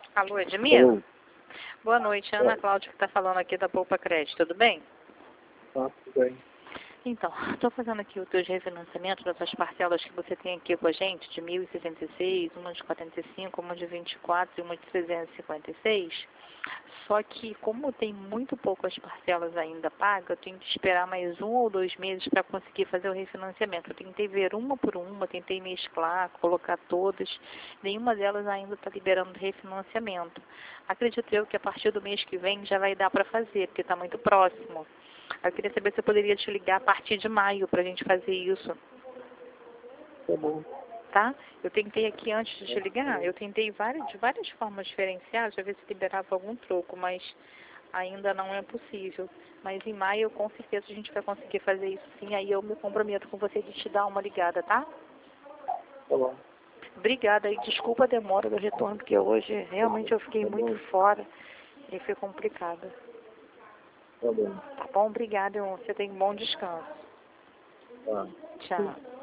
Alô, Edmir? Alô? Boa noite, Ana Cláudia que está falando aqui da Poupa Crédito, tudo bem? Tá, tudo bem. Então, estou fazendo aqui o teu refinanciamento dessas parcelas que você tem aqui com a gente, de 1.066, uma de 45, uma de 24 e uma de 356. Só que, como tem muito poucas parcelas ainda pagas, eu tenho que esperar mais 1 ou 2 meses para conseguir fazer o refinanciamento. Eu tentei ver uma por uma, tentei mesclar, colocar todas, nenhuma delas ainda está liberando refinanciamento. Acredito eu que a partir do mês que vem já vai dar para fazer, porque está muito próximo. Eu queria saber se eu poderia te ligar a partir de maio para a gente fazer isso. Tá bom. Tá? Eu tentei aqui antes de te ligar, eu tentei de várias formas diferenciadas, para ver se liberava algum troco, mas ainda não é possível. Mas em maio, com certeza, a gente vai conseguir fazer isso sim. Aí eu me comprometo com você de te dar uma ligada, tá? Tá bom. Obrigada e desculpa a demora do retorno, porque hoje realmente eu fiquei Tá muito bom. fora e foi complicado. Tá bom. Tá bom? Obrigada, você tem um bom descanso. Tá. Tchau.